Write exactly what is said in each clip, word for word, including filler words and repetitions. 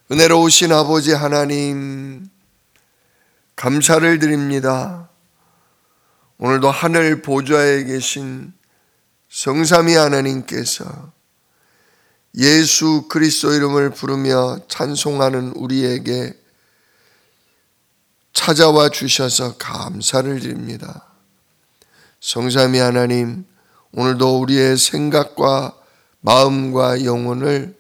은혜로우신 아버지 하나님, 감사를 드립니다. 오늘도 하늘 보좌에 계신 성삼위 하나님께서 예수 그리스도 이름을 부르며 찬송하는 우리에게 찾아와 주셔서 감사를 드립니다. 성삼위 하나님, 오늘도 우리의 생각과 마음과 영혼을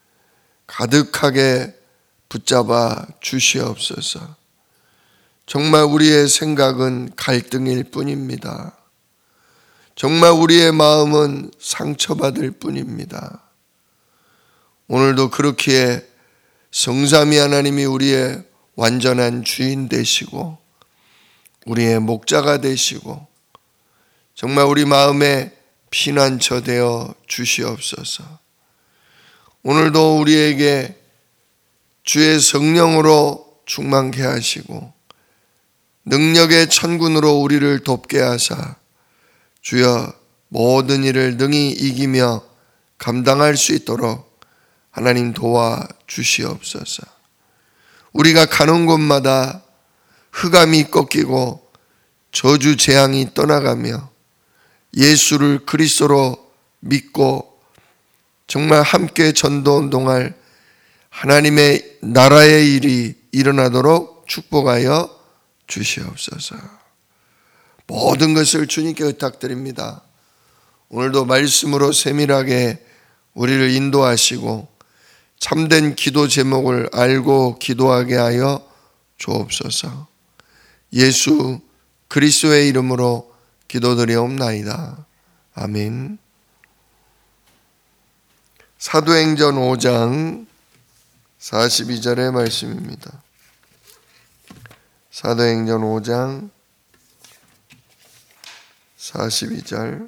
가득하게 붙잡아 주시옵소서. 정말 우리의 생각은 갈등일 뿐입니다. 정말 우리의 마음은 상처받을 뿐입니다. 오늘도 그렇기에 성삼위 하나님이 우리의 완전한 주인 되시고 우리의 목자가 되시고 정말 우리 마음에 피난처 되어 주시옵소서. 오늘도 우리에게 주의 성령으로 충만케 하시고 능력의 천군으로 우리를 돕게 하사 주여 모든 일을 능히 이기며 감당할 수 있도록 하나님 도와 주시옵소서. 우리가 가는 곳마다 흑암이 꺾이고 저주 재앙이 떠나가며 예수를 그리스도로 믿고 정말 함께 전도운동할 하나님의 나라의 일이 일어나도록 축복하여 주시옵소서. 모든 것을 주님께 부탁드립니다. 오늘도 말씀으로 세밀하게 우리를 인도하시고 참된 기도 제목을 알고 기도하게 하여 주옵소서. 예수 그리스도의 이름으로 기도드리옵나이다. 아멘. 사도행전 오 장 사십이 절의 말씀입니다. 사도행전 오 장 사십이 절.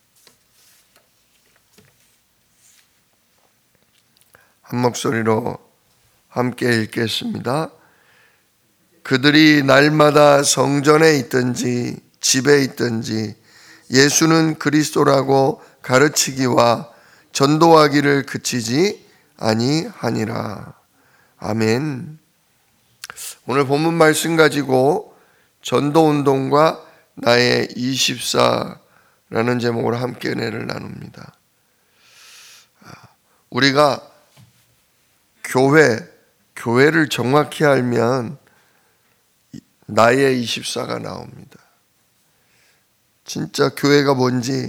한 목소리로 함께 읽겠습니다. 그들이 날마다 성전에 있든지 집에 있든지 예수는 그리스도라고 가르치기와 전도하기를 그치지 아니하니라. 아멘. 오늘 본문 말씀 가지고 전도운동과 나의 이십사라는 제목으로 함께 은혜를 나눕니다. 우리가 교회, 교회를 정확히 알면 나의 이십사가 나옵니다. 진짜 교회가 뭔지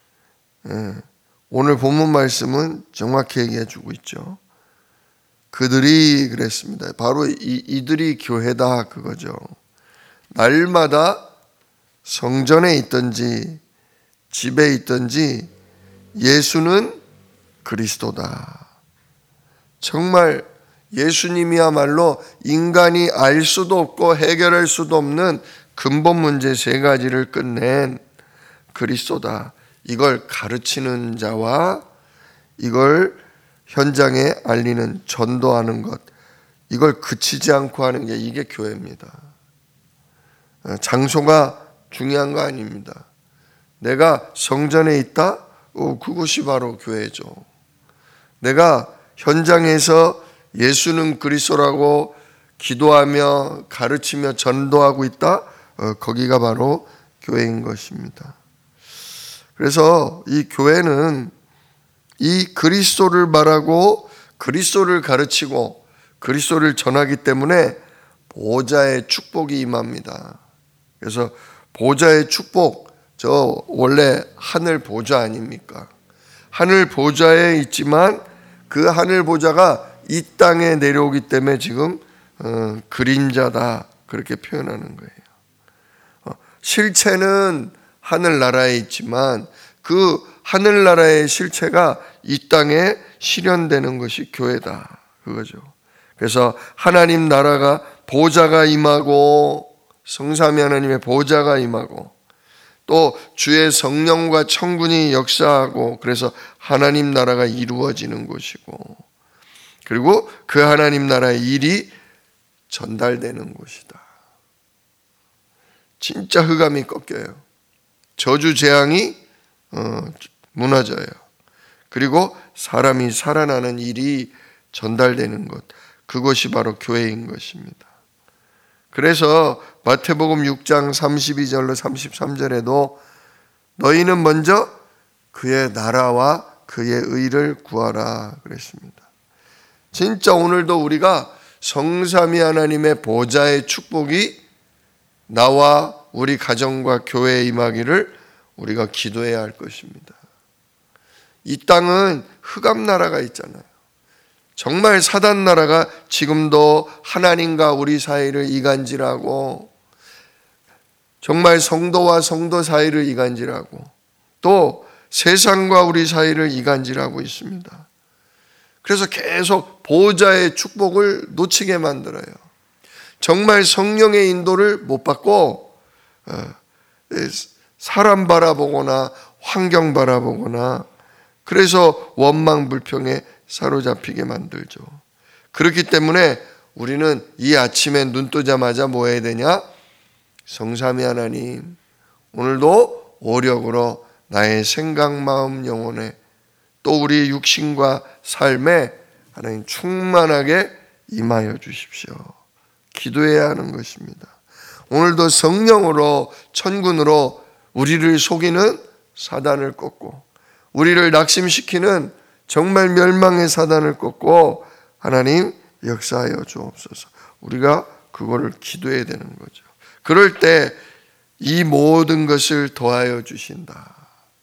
오늘 본문 말씀은 정확히 얘기해 주고 있죠. 그들이 그랬습니다. 바로 이, 이들이 교회다 그거죠. 날마다 성전에 있든지 집에 있든지 예수는 그리스도다. 정말 예수님이야말로 인간이 알 수도 없고 해결할 수도 없는 근본 문제 세 가지를 끝낸 그리스도다. 이걸 가르치는 자와 이걸 현장에 알리는, 전도하는 것, 이걸 그치지 않고 하는 게 이게 교회입니다. 장소가 중요한 거 아닙니다. 내가 성전에 있다? 오, 그것이 바로 교회죠. 내가 현장에서 예수는 그리스도라고 기도하며 가르치며 전도하고 있다? 어, 거기가 바로 교회인 것입니다. 그래서 이 교회는 이 그리스도를 말하고 그리스도를 가르치고 그리스도를 전하기 때문에 보좌의 축복이 임합니다. 그래서 보좌의 축복, 저 원래 하늘 보좌 아닙니까? 하늘 보좌에 있지만 그 하늘 보좌가 이 땅에 내려오기 때문에 지금 어, 그림자다 그렇게 표현하는 거예요. 어, 실체는 하늘나라에 있지만 그 하늘나라의 실체가 이 땅에 실현되는 것이 교회다 그거죠. 그래서 하나님 나라가 보좌가 임하고 성삼위 하나님의 보좌가 임하고 또 주의 성령과 천군이 역사하고 그래서 하나님 나라가 이루어지는 곳이고 그리고 그 하나님 나라의 일이 전달되는 곳이다. 진짜 흑암이 꺾여요. 저주 재앙이 어, 무너져요. 그리고 사람이 살아나는 일이 전달되는 것. 그곳이 바로 교회인 것입니다. 그래서 마태복음 육 장 삼십이 절로 삼십삼 절에도 너희는 먼저 그의 나라와 그의 의를 구하라 그랬습니다. 진짜 오늘도 우리가 성삼위 하나님의 보좌의 축복이 나와 우리 가정과 교회에 임하기를 우리가 기도해야 할 것입니다. 이 땅은 흑암 나라가 있잖아요. 정말 사단 나라가 지금도 하나님과 우리 사이를 이간질하고 정말 성도와 성도 사이를 이간질하고 또 세상과 우리 사이를 이간질하고 있습니다. 그래서 계속 보호자의 축복을 놓치게 만들어요. 정말 성령의 인도를 못 받고 사람 바라보거나 환경 바라보거나 그래서 원망불평에 사로잡히게 만들죠. 그렇기 때문에 우리는 이 아침에 눈 뜨자마자 뭐 해야 되냐? 성삼위 하나님, 오늘도 오력으로 나의 생각, 마음, 영혼에 또 우리 육신과 삶에 하나님 충만하게 임하여 주십시오. 기도해야 하는 것입니다. 오늘도 성령으로 천군으로 우리를 속이는 사단을 꺾고 우리를 낙심시키는 정말 멸망의 사단을 꺾고 하나님 역사하여 주옵소서. 우리가 그거를 기도해야 되는 거죠. 그럴 때 이 모든 것을 더하여 주신다.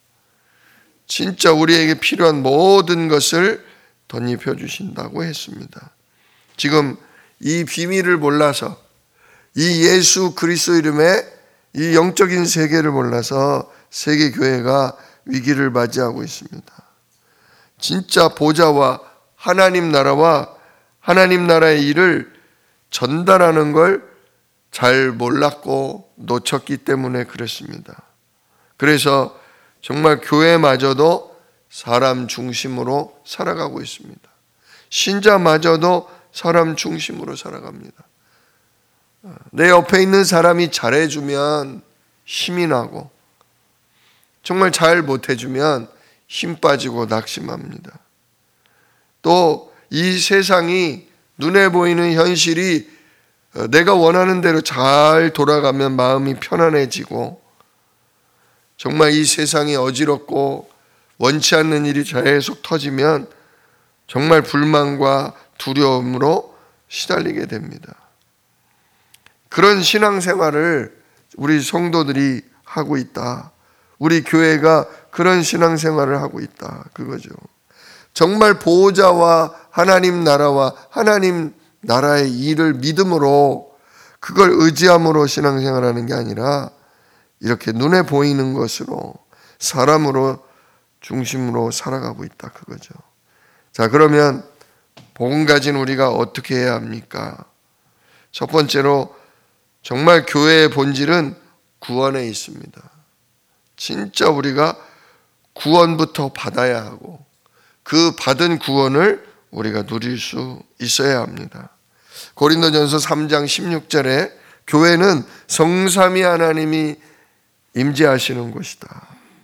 진짜 우리에게 필요한 모든 것을 덧입혀 주신다고 했습니다. 지금 이 비밀을 몰라서 이 예수 그리스도 이름의 이 영적인 세계를 몰라서 세계 교회가 위기를 맞이하고 있습니다. 진짜 보좌와 하나님 나라와 하나님 나라의 일을 전달하는 걸 잘 몰랐고 놓쳤기 때문에 그렇습니다. 그래서 정말 교회마저도 사람 중심으로 살아가고 있습니다. 신자마저도 사람 중심으로 살아갑니다. 내 옆에 있는 사람이 잘해주면 힘이 나고 정말 잘 못해주면 힘 빠지고 낙심합니다. 또 이 세상이 눈에 보이는 현실이 내가 원하는 대로 잘 돌아가면 마음이 편안해지고 정말 이 세상이 어지럽고 원치 않는 일이 계속 터지면 정말 불만과 두려움으로 시달리게 됩니다. 그런 신앙생활을 우리 성도들이 하고 있다. 우리 교회가 그런 신앙생활을 하고 있다. 그거죠. 정말 보호자와 하나님 나라와 하나님 나라의 일을 믿음으로 그걸 의지함으로 신앙생활하는 게 아니라 이렇게 눈에 보이는 것으로 사람으로 중심으로 살아가고 있다. 그거죠. 자, 그러면 복음 가진 우리가 어떻게 해야 합니까? 첫 번째로 정말 교회의 본질은 구원에 있습니다. 진짜 우리가 구원부터 받아야 하고 그 받은 구원을 우리가 누릴 수 있어야 합니다. 고린도전서 삼 장 십육 절에 교회는 성삼위 하나님이 임재하시는 곳이다.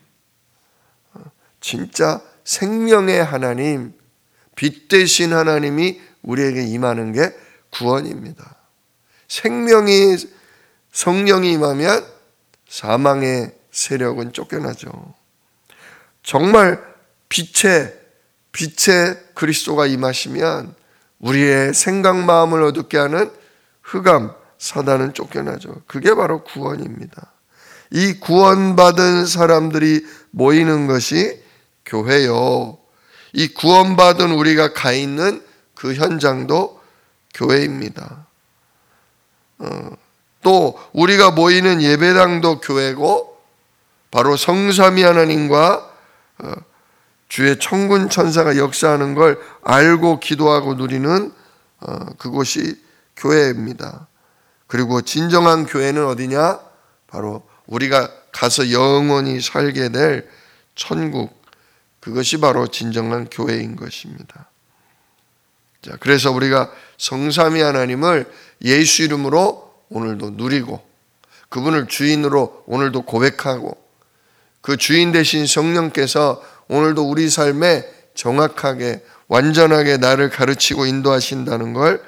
진짜 생명의 하나님, 빛 되신 하나님이 우리에게 임하는 게 구원입니다. 생명이 성령이 임하면 사망의 세력은 쫓겨나죠. 정말 빛의 빛의 그리스도가 임하시면 우리의 생각 마음을 어둡게 하는 흑암 사단은 쫓겨나죠. 그게 바로 구원입니다. 이 구원받은 사람들이 모이는 것이 교회요. 이 구원받은 우리가 가 있는 그 현장도 교회입니다. 어, 또 우리가 모이는 예배당도 교회고 바로 성삼위 하나님과 어, 주의 천군 천사가 역사하는 걸 알고 기도하고 누리는 어, 그곳이 교회입니다. 그리고 진정한 교회는 어디냐? 바로 우리가 가서 영원히 살게 될 천국, 그것이 바로 진정한 교회인 것입니다. 자, 그래서 우리가 성삼위 하나님을 예수 이름으로 오늘도 누리고 그분을 주인으로 오늘도 고백하고 그 주인 되신 성령께서 오늘도 우리 삶에 정확하게 완전하게 나를 가르치고 인도하신다는 걸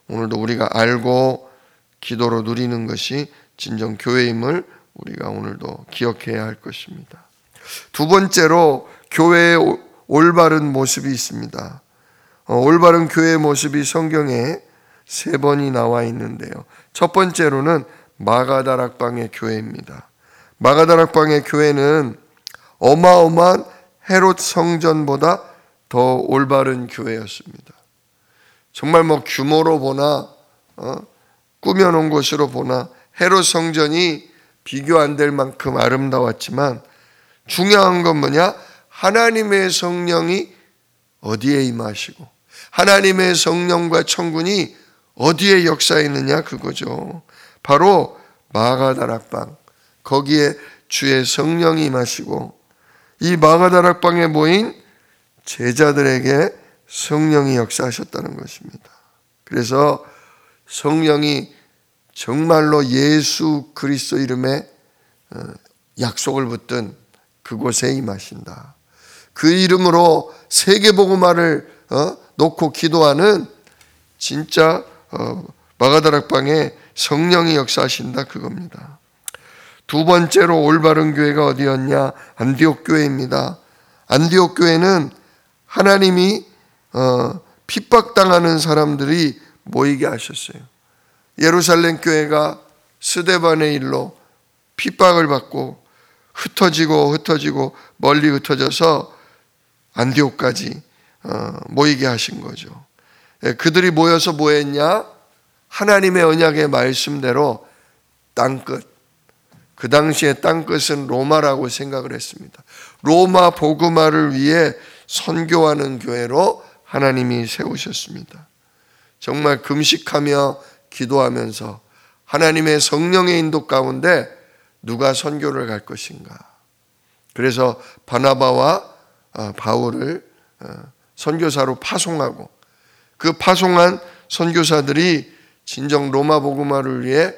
오늘도 우리가 알고 기도로 누리는 것이 진정 교회임을 우리가 오늘도 기억해야 할 것입니다. 두 번째로 교회의 올바른 모습이 있습니다. 어, 올바른 교회의 모습이 성경에 세 번이 나와 있는데요. 첫 번째로는 마가다락방의 교회입니다. 마가다락방의 교회는 어마어마한 헤롯 성전보다 더 올바른 교회였습니다. 정말 뭐 규모로 보나 어, 꾸며놓은 것으로 보나 헤롯 성전이 비교 안 될 만큼 아름다웠지만 중요한 건 뭐냐? 하나님의 성령이 어디에 임하시고 하나님의 성령과 천군이 어디에 역사했느냐 그거죠. 바로 마가다락방, 거기에 주의 성령이 임하시고 이 마가다락방에 모인 제자들에게 성령이 역사하셨다는 것입니다. 그래서 성령이 정말로 예수 그리스도 이름에 약속을 붙든 그곳에 임하신다. 그 이름으로 세계복음화를 놓고 기도하는 진짜 마가다락방에 성령이 역사하신다 그겁니다. 두 번째로 올바른 교회가 어디였냐? 안디옥 교회입니다. 안디옥 교회는 하나님이 어, 핍박당하는 사람들이 모이게 하셨어요. 예루살렘 교회가 스데반의 일로 핍박을 받고 흩어지고 흩어지고 멀리 흩어져서 안디옥까지 어, 모이게 하신 거죠. 예, 그들이 모여서 뭐 했냐? 하나님의 언약의 말씀대로 땅끝, 그 당시에 땅끝은 로마라고 생각을 했습니다. 로마 복음화를 위해 선교하는 교회로 하나님이 세우셨습니다. 정말 금식하며 기도하면서 하나님의 성령의 인도 가운데 누가 선교를 갈 것인가. 그래서 바나바와 바울을 선교사로 파송하고 그 파송한 선교사들이 진정 로마 복음화를 위해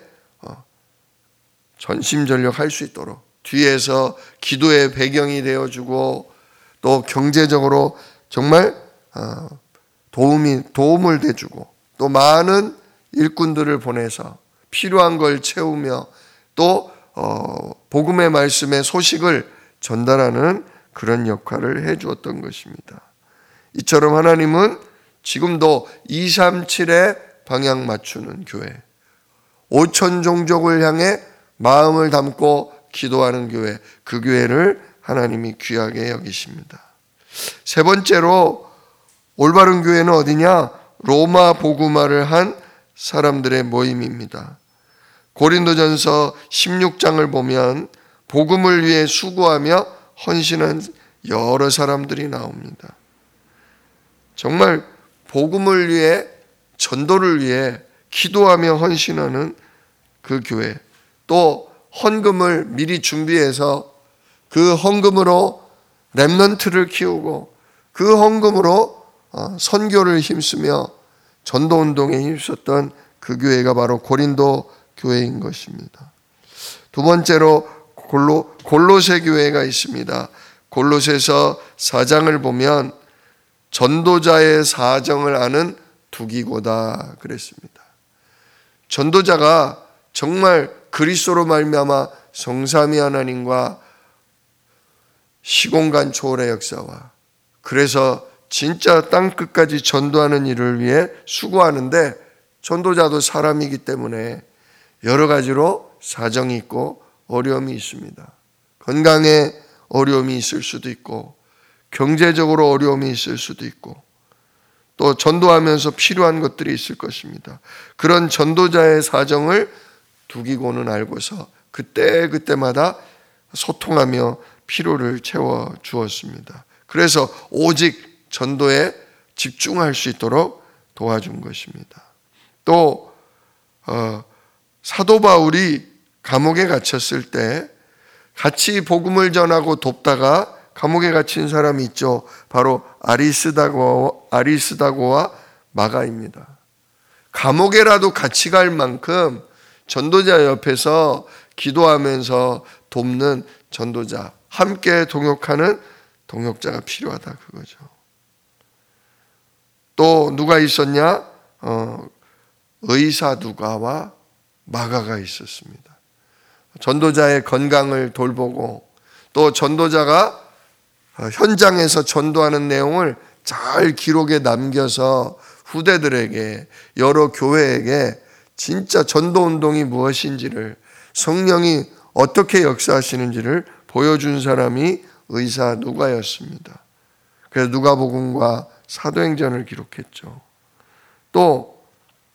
전심전력할 수 있도록 뒤에서 기도의 배경이 되어주고 또 경제적으로 정말 도움이, 도움을 대주고 또 많은 일꾼들을 보내서 필요한 걸 채우며 또 복음의 말씀의 소식을 전달하는 그런 역할을 해 주었던 것입니다. 이처럼 하나님은 지금도 이삼칠에 방향 맞추는 교회, 오천 종족을 향해 마음을 담고 기도하는 교회, 그 교회를 하나님이 귀하게 여기십니다. 세 번째로 올바른 교회는 어디냐? 로마 복음화를 한 사람들의 모임입니다. 고린도전서 십육 장을 보면 복음을 위해 수고하며 헌신한 여러 사람들이 나옵니다. 정말 복음을 위해, 전도를 위해 기도하며 헌신하는 그 교회, 또 헌금을 미리 준비해서 그 헌금으로 렘넌트를 키우고 그 헌금으로 선교를 힘쓰며 전도운동에 힘썼던 그 교회가 바로 고린도 교회인 것입니다. 두 번째로 골로, 골로새 교회가 있습니다. 골로새서 사 장을 보면 전도자의 사정을 아는 두기고다 그랬습니다. 전도자가 정말 그리스도로 말미암아 성삼위 하나님과 시공간 초월의 역사와 그래서 진짜 땅끝까지 전도하는 일을 위해 수고하는데 전도자도 사람이기 때문에 여러 가지로 사정이 있고 어려움이 있습니다. 건강에 어려움이 있을 수도 있고 경제적으로 어려움이 있을 수도 있고 또 전도하면서 필요한 것들이 있을 것입니다. 그런 전도자의 사정을 두기고는 알고서 그때 그때마다 소통하며 필요를 채워 주었습니다. 그래서 오직 전도에 집중할 수 있도록 도와준 것입니다. 또 어, 사도 바울이 감옥에 갇혔을 때 같이 복음을 전하고 돕다가 감옥에 갇힌 사람이 있죠. 바로 아리스다고, 아리스다고와 마가입니다. 감옥에라도 같이 갈 만큼 전도자 옆에서 기도하면서 돕는 전도자, 함께 동역하는 동역자가 필요하다 그거죠. 또 누가 있었냐? 어, 의사 누가와 마가가 있었습니다. 전도자의 건강을 돌보고 또 전도자가 현장에서 전도하는 내용을 잘 기록에 남겨서 후대들에게, 여러 교회에게 진짜 전도운동이 무엇인지를, 성령이 어떻게 역사하시는지를 보여준 사람이 의사 누가였습니다. 그래서 누가복음과 사도행전을 기록했죠. 또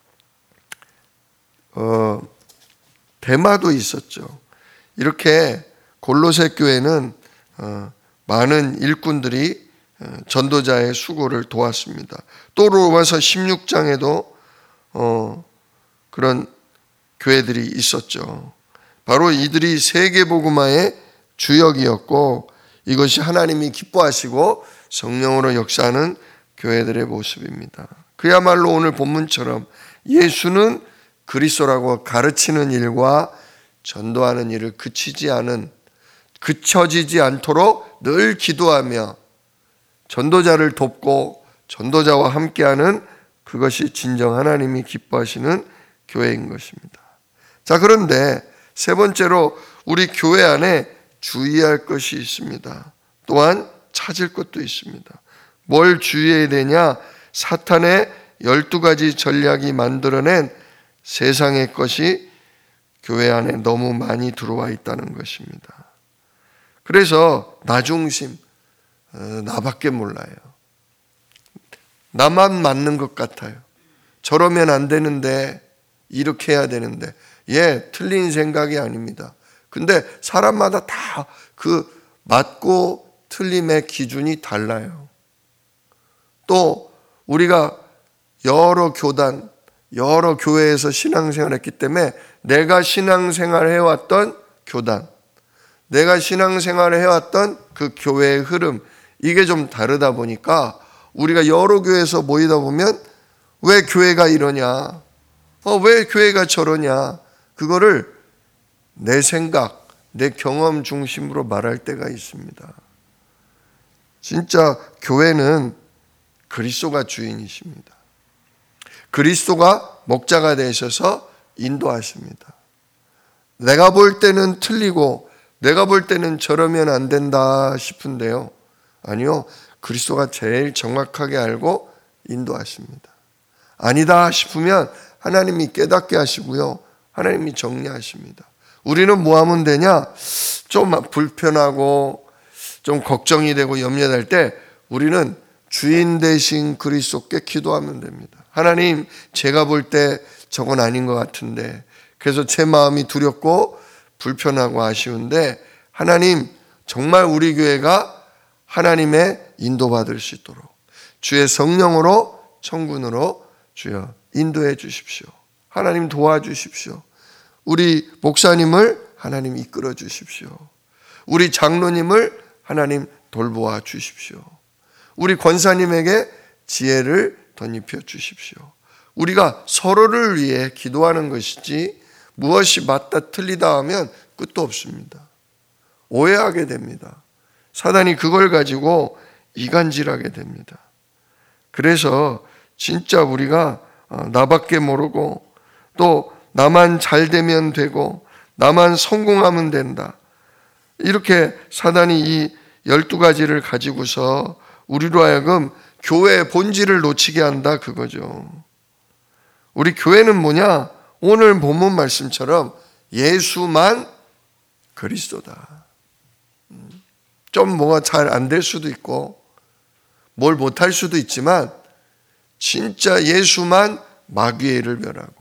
어, 데마도 있었죠. 이렇게 골로새 교회는 어, 많은 일꾼들이 전도자의 수고를 도왔습니다. 또 로마서 십육 장에도 어, 그런 교회들이 있었죠. 바로 이들이 세계복음화의 주역이었고 이것이 하나님이 기뻐하시고 성령으로 역사하는 교회들의 모습입니다. 그야말로 오늘 본문처럼 예수는 그리스도라고 가르치는 일과 전도하는 일을 그치지 않은, 그쳐지지 않도록 늘 기도하며 전도자를 돕고 전도자와 함께하는, 그것이 진정 하나님이 기뻐하시는 교회인 것입니다. 자, 그런데 세 번째로 우리 교회 안에 주의할 것이 있습니다. 또한 찾을 것도 있습니다. 뭘 주의해야 되냐? 사탄의 열두 가지 전략이 만들어낸 세상의 것이 교회 안에 너무 많이 들어와 있다는 것입니다. 그래서 나 중심, 나밖에 몰라요. 나만 맞는 것 같아요. 저러면 안 되는데, 이렇게 해야 되는데. 예, 틀린 생각이 아닙니다. 근데 사람마다 다 그 맞고 틀림의 기준이 달라요. 또 우리가 여러 교단, 여러 교회에서 신앙생활을 했기 때문에 내가 신앙생활을 해왔던 교단, 내가 신앙생활을 해왔던 그 교회의 흐름, 이게 좀 다르다 보니까 우리가 여러 교회에서 모이다 보면 왜 교회가 이러냐, 어, 왜 교회가 저러냐, 그거를 내 생각, 내 경험 중심으로 말할 때가 있습니다. 진짜 교회는 그리스도가 주인이십니다. 그리스도가 목자가 되셔서 인도하십니다. 내가 볼 때는 틀리고 내가 볼 때는 저러면 안 된다 싶은데요. 아니요. 그리스도가 제일 정확하게 알고 인도하십니다. 아니다 싶으면 하나님이 깨닫게 하시고요. 하나님이 정리하십니다. 우리는 뭐 하면 되냐? 좀 불편하고 좀 걱정이 되고 염려될 때 우리는 주인 되신 그리스도께 기도하면 됩니다. 하나님, 제가 볼 때 저건 아닌 것 같은데, 그래서 제 마음이 두렵고 불편하고 아쉬운데 하나님, 정말 우리 교회가 하나님의 인도받을 수 있도록 주의 성령으로 청군으로 주여 인도해 주십시오. 하나님 도와주십시오. 우리 목사님을 하나님 이끌어 주십시오. 우리 장로님을 하나님 돌보아 주십시오. 우리 권사님에게 지혜를 덧입혀 주십시오. 우리가 서로를 위해 기도하는 것이지 무엇이 맞다 틀리다 하면 끝도 없습니다. 오해하게 됩니다. 사단이 그걸 가지고 이간질하게 됩니다. 그래서 진짜 우리가 나밖에 모르고 또 나만 잘 되면 되고 나만 성공하면 된다, 이렇게 사단이 이 열두 가지를 가지고서 우리로 하여금 교회의 본질을 놓치게 한다, 그거죠. 우리 교회는 뭐냐? 오늘 본문 말씀처럼 예수만 그리스도다. 좀 뭐가 잘 안 될 수도 있고 뭘 못할 수도 있지만 진짜 예수만 마귀의 일을 멸하고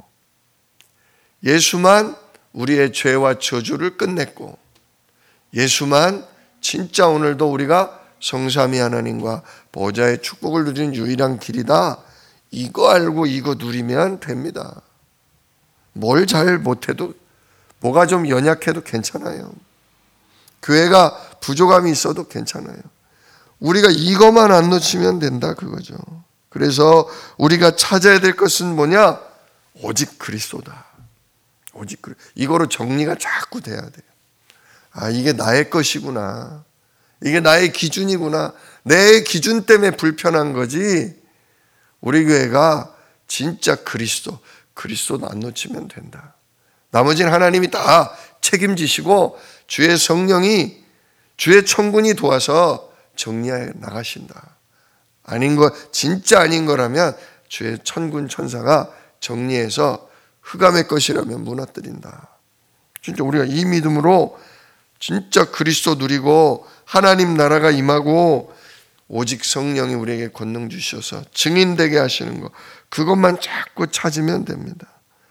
예수만 우리의 죄와 저주를 끝냈고 예수만 진짜 오늘도 우리가 성삼위 하나님과 보좌의 축복을 누리는 유일한 길이다. 이거 알고 이거 누리면 됩니다. 뭘 잘 못해도, 뭐가 좀 연약해도 괜찮아요. 교회가 부족함이 있어도 괜찮아요. 우리가 이것만 안 놓치면 된다, 그거죠. 그래서 우리가 찾아야 될 것은 뭐냐? 오직 그리스도다. 오직 그리스도. 이거로 정리가 자꾸 돼야 돼요. 아, 이게 나의 것이구나. 이게 나의 기준이구나. 내 기준 때문에 불편한 거지. 우리 교회가 진짜 그리스도, 그리스도 안 놓치면 된다. 나머지는 하나님이 다 책임지시고 주의 성령이 주의 천군이 도와서 정리해 나가신다. 아닌 거, 진짜 아닌 거라면 주의 천군 천사가 정리해서 흑암의 것이라면 무너뜨린다. 진짜 우리가 이 믿음으로 진짜 그리스도 누리고 하나님 나라가 임하고 오직 성령이 우리에게 권능 주셔서 증인되게 하시는 것, 그것만 자꾸 찾으면 됩니다.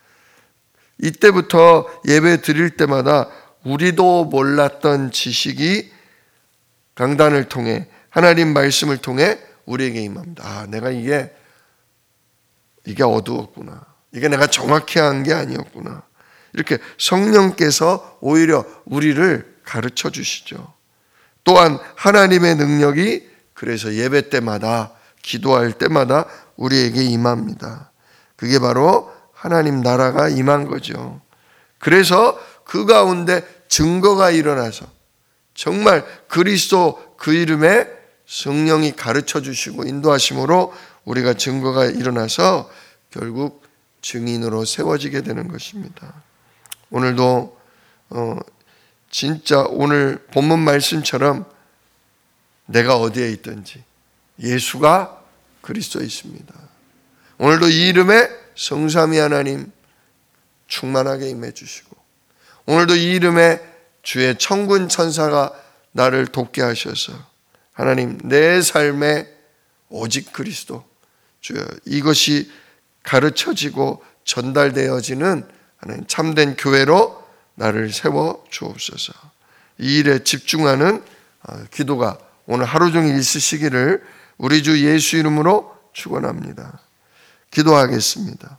이때부터 예배 드릴 때마다 우리도 몰랐던 지식이 강단을 통해 하나님 말씀을 통해 우리에게 임합니다. 아, 내가 이게 이게 어두웠구나. 이게 내가 정확히 한 게 아니었구나. 이렇게 성령께서 오히려 우리를 가르쳐 주시죠. 또한 하나님의 능력이 그래서 예배 때마다 기도할 때마다 우리에게 임합니다. 그게 바로 하나님 나라가 임한 거죠. 그래서 그 가운데 증거가 일어나서 정말 그리스도 그 이름에 성령이 가르쳐 주시고 인도하심으로 우리가 증거가 일어나서 결국 증인으로 세워지게 되는 것입니다. 오늘도 어 진짜 오늘 본문 말씀처럼 내가 어디에 있든지 예수가 그리스도에 있습니다. 오늘도 이 이름에 성삼위 하나님 충만하게 임해 주시고 오늘도 이 이름에 주의 천군 천사가 나를 돕게 하셔서 하나님 내 삶에 오직 그리스도 주여 이것이 가르쳐지고 전달되어지는 하나님 참된 교회로 나를 세워 주옵소서. 이 일에 집중하는 기도가 오늘 하루 종일 있으시기를 우리 주 예수 이름으로 축원합니다. 기도하겠습니다.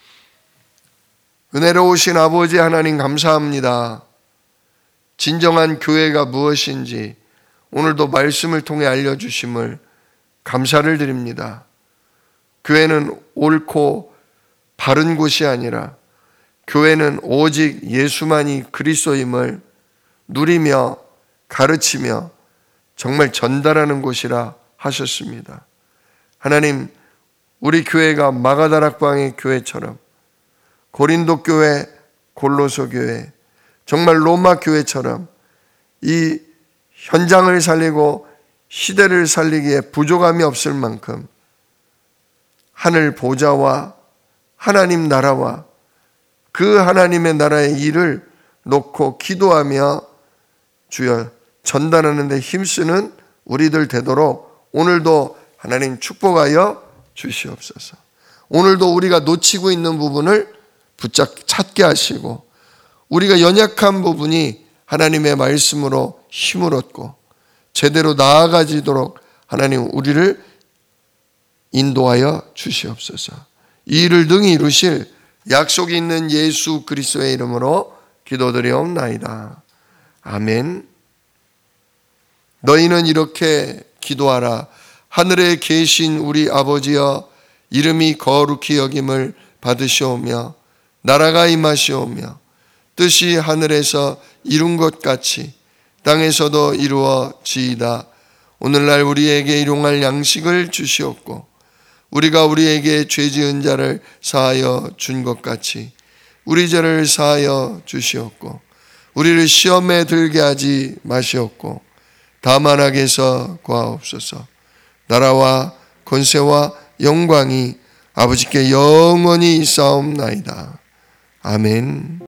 은혜로우신 아버지 하나님 감사합니다. 진정한 교회가 무엇인지 오늘도 말씀을 통해 알려주심을 감사를 드립니다. 교회는 옳고 바른 곳이 아니라 교회는 오직 예수만이 그리스도임을 누리며 가르치며 정말 전달하는 곳이라 하셨습니다. 하나님, 우리 교회가 마가다락방의 교회처럼 고린도 교회, 골로새 교회, 정말 로마 교회처럼 이 현장을 살리고 시대를 살리기에 부족함이 없을 만큼 하늘 보좌와 하나님 나라와 그 하나님의 나라의 일을 놓고 기도하며 주여 전달하는 데 힘쓰는 우리들 되도록 오늘도 하나님 축복하여 주시옵소서. 오늘도 우리가 놓치고 있는 부분을 붙잡 찾게 하시고 우리가 연약한 부분이 하나님의 말씀으로 힘을 얻고 제대로 나아가지도록 하나님 우리를 인도하여 주시옵소서. 이 일을 능히 이루실 약속이 있는 예수 그리스도의 이름으로 기도드리옵나이다. 아멘. 너희는 이렇게 기도하라. 하늘에 계신 우리 아버지여 이름이 거룩히 여김을 받으시오며 나라가 임하시오며 뜻이 하늘에서 이룬 것 같이 땅에서도 이루어지이다. 오늘날 우리에게 일용할 양식을 주시옵고 우리가 우리에게 죄 지은 자를 사하여 준 것 같이 우리 죄를 사하여 주시옵고 우리를 시험에 들게 하지 마시옵고 다만 악에서 구하옵소서. 나라와 권세와 영광이 아버지께 영원히 있사옵나이다. 아멘.